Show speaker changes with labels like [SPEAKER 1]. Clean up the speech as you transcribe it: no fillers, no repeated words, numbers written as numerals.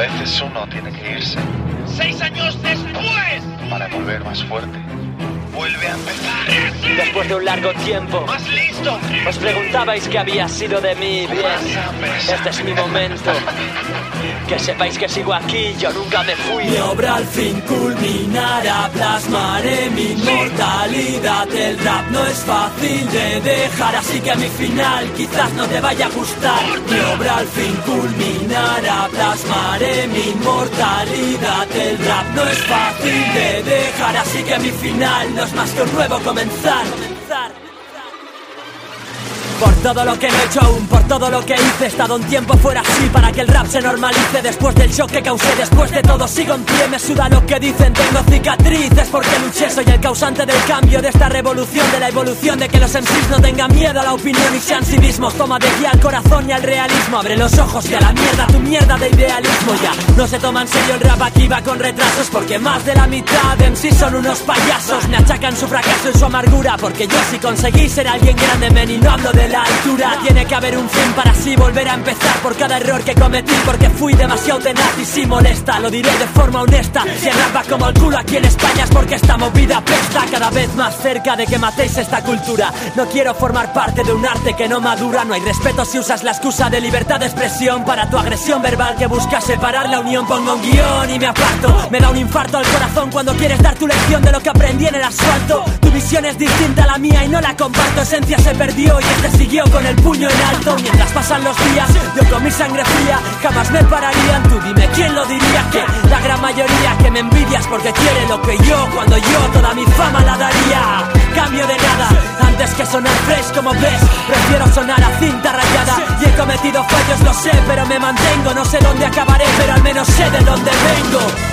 [SPEAKER 1] veces uno tiene que irse
[SPEAKER 2] 6 años después
[SPEAKER 1] para volver más fuerte. Vuelve a empezar.
[SPEAKER 3] Después de un largo tiempo,
[SPEAKER 2] ¡Más listo!
[SPEAKER 3] os preguntabais qué había sido de mí. Bien, este es mi momento. Que sepáis que sigo aquí, yo nunca me fui.
[SPEAKER 4] Mi obra al fin culminará, plasmaré mi inmortalidad. El rap no es fácil de dejar, así que mi final quizás no te vaya a gustar. Mi obra al fin culminará, plasmaré mi inmortalidad. El rap no es fácil de dejar, así que mi final no es más que un nuevo comenzar. Por todo lo que no he hecho aún, por todo lo que hice, he estado un tiempo fuera así para que el rap se normalice. Después del shock que causé, después de todo sigo en pie. Me suda lo que dicen, tengo cicatrices porque luché. Soy el causante del cambio, de esta revolución, de la evolución, de que los MCs no tengan miedo a la opinión y sean sí mismos. Toma de guía al corazón y al realismo, abre los ojos y a la mierda, tu mierda de idealismo. Ya no se toma en serio el rap, aquí va con retrasos, porque más de la mitad de MCs son unos payasos. Me achacan su fracaso y su amargura, porque yo sí conseguí ser alguien grande, men, y no hablo de la altura. Tiene que haber un fin para así volver a empezar por cada error que cometí, porque fui demasiado tenaz y si molesta, lo diré de forma honesta. Si el rap va como el culo aquí en España es porque esta movida apesta. Cada vez más cerca de que matéis esta cultura. No quiero formar parte de un arte que no madura. No hay respeto si usas la excusa de libertad de expresión para tu agresión verbal que busca separar la unión. Pongo un guión y me aparto. Me da un infarto al corazón cuando quieres dar tu lección de lo que aprendí en el asfalto. Tu visión es distinta a la mía y no la comparto. Esencia se perdió y este siguió con el puño en alto. Mientras pasan los días, yo con mi sangre fría jamás me pararían. Tú dime quién lo diría, que la gran mayoría que me envidias porque quiere lo que yo, cuando yo toda mi fama la daría. Cambio de nada, antes que sonar fresh como ves, prefiero sonar a cinta rayada. Y he cometido fallos, lo sé, pero me mantengo. No sé dónde acabaré, pero al menos sé de dónde vengo.